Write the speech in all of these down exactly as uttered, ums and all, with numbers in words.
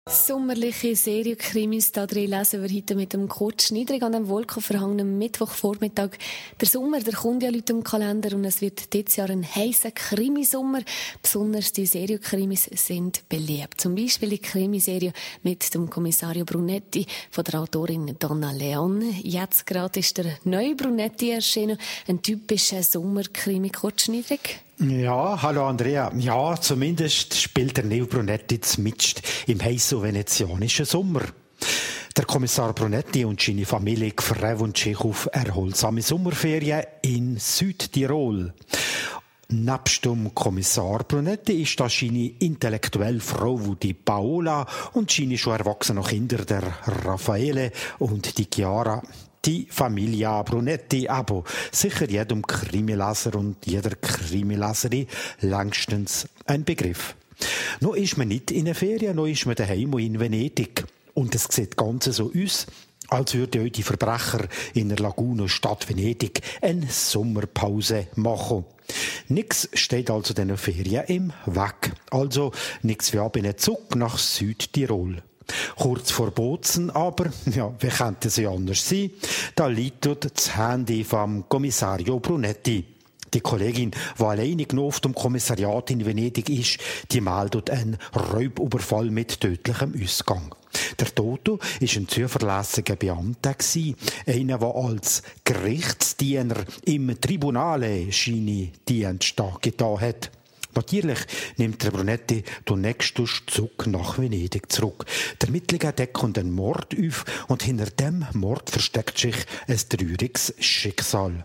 Sommerliche Serienkrimis, da drin lesen wir heute mit dem Kurt Schneider an einem wolkenverhangenen Mittwochvormittag. Der Sommer, der kommt ja Leute im Kalender und es wird dieses Jahr ein heißer Krimisommer. Besonders die Serienkrimis sind beliebt. Zum Beispiel die Krimiserie mit dem Kommissario Brunetti von der Autorin Donna Leon. Jetzt gerade ist der neue Brunetti erschienen, ein typischer Sommerkrimi. Kurt Schneider. Ja, hallo Andrea. Ja, zumindest spielt der Neo Brunetti zmitzt im heißen venezianischen Sommer. Der Kommissar Brunetti und seine Familie freuen sich auf erholsame Sommerferien in Südtirol. Nebst dem Kommissar Brunetti ist da seine intellektuelle Frau, die Paola, und seine schon erwachsenen Kinder, der Raffaele und die Chiara. Die Familia Brunetti, aber sicher jedem Krimileser und jeder Krimileserin längstens ein Begriff. Noch ist man nicht in den Ferien, noch ist man daheim in Venedig. Und es sieht ganz so aus, als würden heute die Verbrecher in der Laguna Stadt Venedig eine Sommerpause machen. Nix steht also den Ferien im Weg. Also nix wie ab in einen Zug nach Südtirol. Kurz vor Bozen aber, ja, wie könnte es ja anders sein, da liegt das Handy vom Kommissario Brunetti. Die Kollegin, die alleinig noch auf dem Kommissariat in Venedig ist, die meldet einen Raubüberfall mit tödlichem Ausgang. Der Toto war ein zuverlässiger Beamter, einer, der als Gerichtsdiener im Tribunale seine Dienste getan hat. Natürlich nimmt der Brunetti den nächsten Zug nach Venedig zurück. Die Ermittlungen decken den Mord auf und hinter dem Mord versteckt sich ein trauriges Schicksal.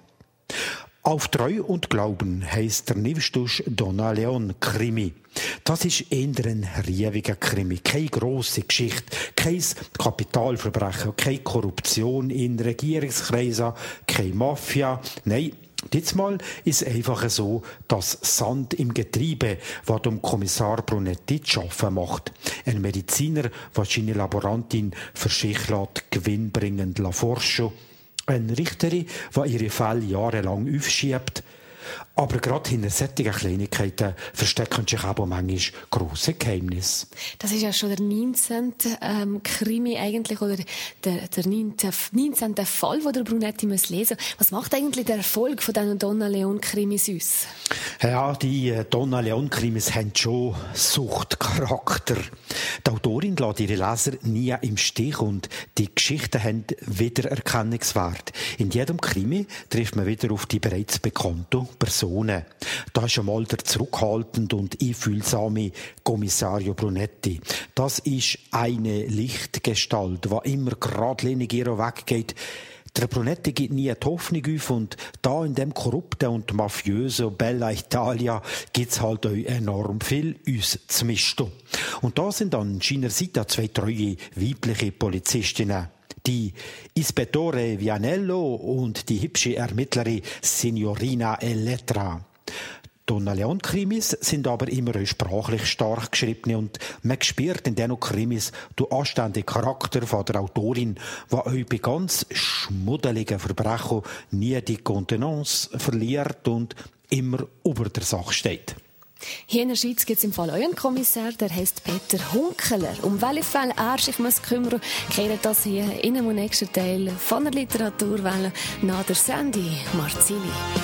Auf Treu und Glauben heisst der Nivstusch Donna Leon Krimi. Das ist eher ein rieviger Krimi. Keine grosse Geschichte, kein Kapitalverbrechen, keine Korruption in Regierungskreisen, keine Mafia. Nein, diesmal ist es einfach so, dass Sand im Getriebe, was dem Kommissar Brunetti zu schaffen macht. Ein Mediziner, der seine Laborantin für sich lässt, gewinnbringend forschen. Eine Richterin, die ihre Fälle jahrelang aufschiebt. Aber gerade hinter solchen Kleinigkeiten verstecken sich auch manchmal grosse Geheimnisse. Das ist ja schon der neunzehnte Ähm, Krimi eigentlich, oder der, der neunzehnte Fall, den der Brunetti muss lesen muss. Was macht eigentlich der Erfolg von diesen Donna Leon-Krimis aus? Ja, die Donna Leon-Krimis haben schon Suchtcharakter. Die Autorin lässt ihre Leser nie im Stich und die Geschichten haben Wiedererkennungswert. In jedem Krimi trifft man wieder auf die bereits bekannte Person. Da ist einmal der zurückhaltende und einfühlsame Kommissario Brunetti. Das ist eine Lichtgestalt, die immer geradlinig ihren Weg geht. Der Brunetti gibt nie die Hoffnung auf und da in dem korrupten und mafiösen Bella Italia gibt's halt auch enorm viel uns zu mischen. Und da sind an seiner Seite zwei treue weibliche Polizistinnen. Die Ispettore Vianello und die hübsche Ermittlerin Signorina Elettra. Donna Leon Krimis sind aber immer sprachlich stark geschrieben und man spürt in diesen Krimis den anständigen Charakter von der Autorin, die euch bei ganz schmuddeligen Verbrechen nie die Kontenance verliert und immer über der Sache steht. Hier in der Schweiz gibt es im Fall auch einen Kommissar, der heisst Peter Hunkeler. Um welche Fälle er sich muss kümmern, kehrt das hier in einem nächsten Teil von der Literaturwelle nach der Sandy Marzilli.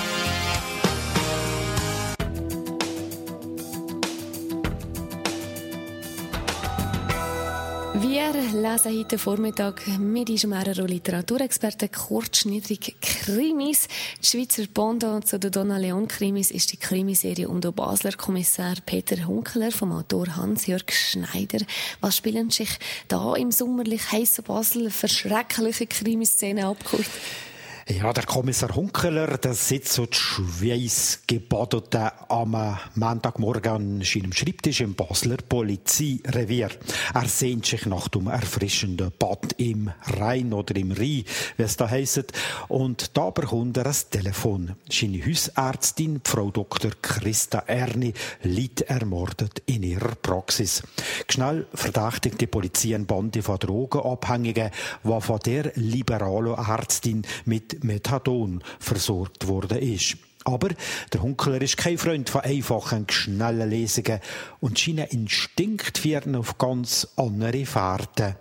Wir lesen heute Vormittag mit unserem Literaturexperten Kurt Schneider Krimis. Die Schweizer Pendant zu den Donna Leon Krimis ist die Krimiserie um den Basler Kommissar Peter Hunkeler vom Autor Hans-Jörg Schneider. Was spielen sich da im sommerlich heißen Basel für schreckliche Krimiszenen ab, Kurt? Ja, der Kommissar Hunkeler, der sitzt so schweißgebadet am Montagmorgen an seinem Schreibtisch im Basler Polizeirevier. Er sehnt sich nach dem erfrischenden Bad im Rhein oder im Rhein, wie es da heisst. Und da bekommt er ein Telefon. Seine Hausärztin, Frau Doktor Christa Erni, liegt ermordet in ihrer Praxis. Schnell verdächtigt die Polizei eine Bande von Drogenabhängigen, die von der liberalen Ärztin mit Methadon versorgt worden ist. Aber der Hunkeler ist kein Freund von einfachen, schnellen Lesungen und scheint Instinkt führen auf ganz andere Fahrten.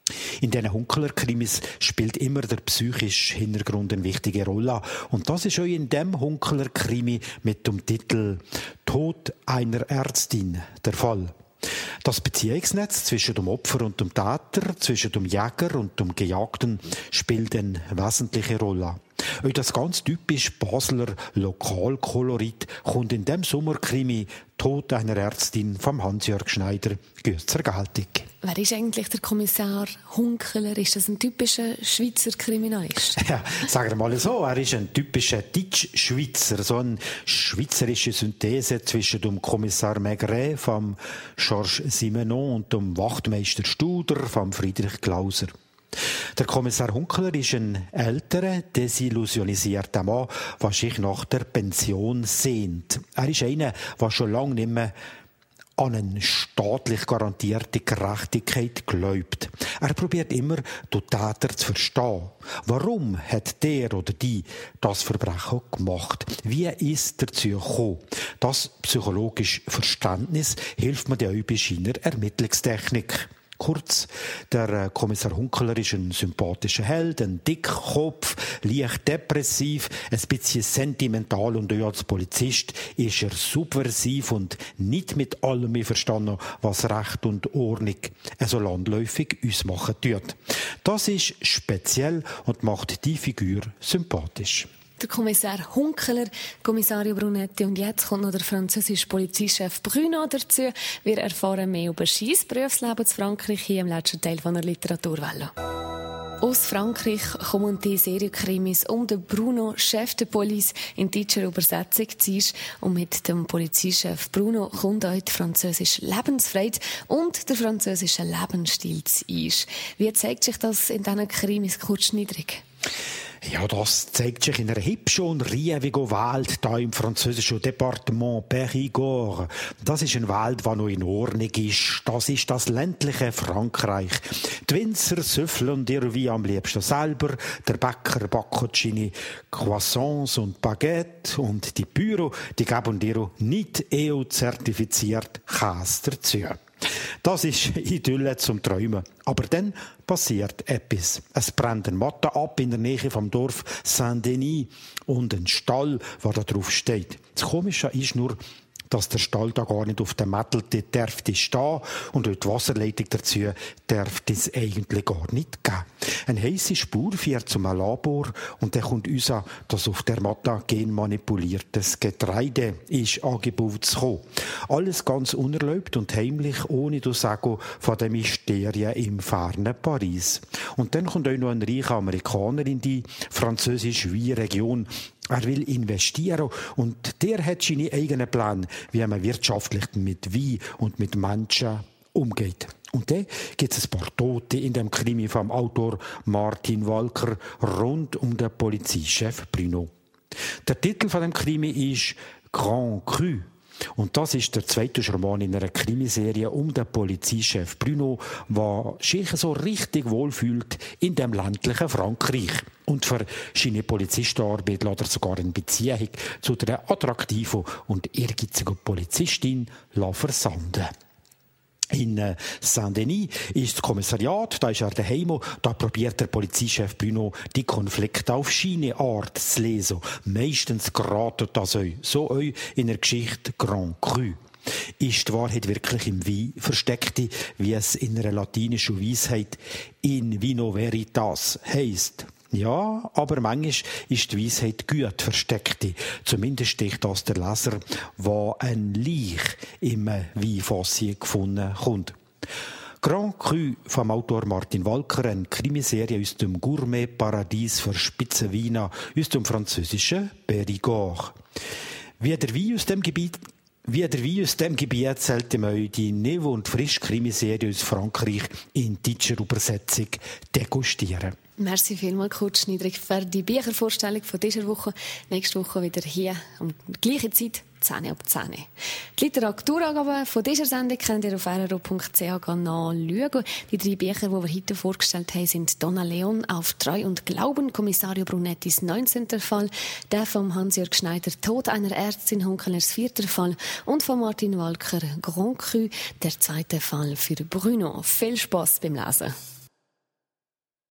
In diesen Hunkler-Krimis spielt immer der psychische Hintergrund eine wichtige Rolle. Und das ist auch in dem Hunkler-Krimi mit dem Titel «Tod einer Ärztin» der Fall. Das Beziehungsnetz zwischen dem Opfer und dem Täter, zwischen dem Jäger und dem Gejagten spielt eine wesentliche Rolle. Auch das ganz typisch Basler Lokalkolorit kommt in dem Sommerkrimi «Tod einer Ärztin» vom Hans-Jörg Schneider gut zur Geltung. Wer ist eigentlich der Kommissar Hunkeler? Ist das ein typischer Schweizer Kriminalist? Ja, sagen wir mal so, er ist ein typischer Deutsch-Schweizer, so eine schweizerische Synthese zwischen dem Kommissar Maigret vom Georges Simenon und dem Wachtmeister Studer vom Friedrich Klauser. Der Kommissar Hunkeler ist ein älterer, desillusionisierter Mann, der sich nach der Pension sehnt. Er ist einer, der schon lange nicht mehr an eine staatlich garantierte Gerechtigkeit glaubt. Er probiert immer, die Täter zu verstehen. Warum hat der oder die das Verbrechen gemacht? Wie ist dazu gekommen? Das psychologische Verständnis hilft mir auch bei seiner Ermittlungstechnik. Kurz, der Kommissar Hunkeler ist ein sympathischer Held, ein Dickkopf, leicht depressiv, ein bisschen sentimental und auch als Polizist ist er subversiv und nicht mit allem verstanden, was Recht und Ordnung so landläufig uns machen tut. Das ist speziell und macht die Figur sympathisch. Der Kommissar Hunkeler, Kommissario Brunetti, und jetzt kommt noch der französische Polizeichef Bruno dazu. Wir erfahren mehr über sein Berufsleben in Frankreich hier im letzten Teil von der Literaturwelle. Aus Frankreich kommen die Serienkrimis um den Bruno, Chef der Police, in deutscher Übersetzung ziehst. Und mit dem Polizeichef Bruno kommt auch die französische Lebensfreude und der französische Lebensstil zu uns. Wie zeigt sich das in diesen Krimis kurz niedrig? Ja, das zeigt sich in einer hübschen und riesigen Welt da im französischen Departement Périgord. Das ist eine Welt, die noch in Ordnung ist. Das ist das ländliche Frankreich. Die Winzer süffeln dir wie am liebsten selber. Der Bäcker backt seine Croissants und Baguette. Und die Büro, die geben dir nicht E U-zertifiziert Käse dazu. Das ist Idylle zum Träumen. Aber dann passiert etwas. Es brennt ein Matte ab in der Nähe vom Dorf Saint-Denis und ein Stall, der da drauf steht. Das Komische ist nur, dass der Stall da gar nicht auf der Mettelte dürfte stehen und die Wasserleitung dazu dürfte es eigentlich gar nicht geben. Eine heisse Spur führt zum Labor und dann kommt uns an, dass auf der Matte genmanipuliertes Getreide ist angeboten zu kommen. Alles ganz unerlaubt und heimlich, ohne das Sagen von den Mysterien im fernen Paris. Und dann kommt auch noch ein reicher Amerikaner in die französische Weinregion. Er will investieren und der hat seine eigenen Pläne, wie man wirtschaftlich mit Wein und mit Menschen umgeht. Und dann gibt es ein paar Tote in dem Krimi vom Autor Martin Walker rund um den Polizeichef Bruno. Der Titel von dem Krimi ist «Grand Cru». Und das ist der zweite Roman in einer Krimiserie um den Polizeichef Bruno, der sich so richtig wohlfühlt in dem ländlichen Frankreich. Und für seine Polizistenarbeit lässt er sogar eine Beziehung zu der attraktiven und ehrgeizigen Polizistin versanden. In äh, Saint-Denis ist das Kommissariat, da ist er daheim, da probiert der Polizeichef Bruno, die Konflikte auf seine Art zu lesen. Meistens geratet das euch, so euch in der Geschichte Grand Cru. Ist die Wahrheit wirklich im Wein versteckt, wie es in einer latinischen Weisheit in vino veritas heisst? Ja, aber manchmal ist die Weisheit gut versteckt. Zumindest sticht das der Leser, der ein Leich im Weinfass gefunden kommt. Grand Cru vom Autor Martin Walker, eine Krimiserie aus dem Gourmet-Paradies für Spitzenweine aus dem französischen Périgord. Wie der Wein aus dem Gebiet Wie der Wein aus dem Gebiet sollte man die Niveau- und Frisch-Krimiserie aus Frankreich in deutscher Übersetzung degustieren. Merci vielmals, Kurt Schneider, für die Büchervorstellung von dieser Woche. Nächste Woche wieder hier um die gleiche Zeit. zehn ab zehn. Die Literaturangaben von dieser Sendung könnt ihr auf r r o punkt c h nachschauen. Die drei Bücher, die wir heute vorgestellt haben, sind Donna Leon auf Treu und Glauben, Kommissario Brunettis neunzehnter Fall, der von Hans-Jörg Schneider Tod einer Ärztin Hunkelers vierter Fall und von Martin Walker Grand Cru, der zweite Fall für Bruno. Viel Spass beim Lesen.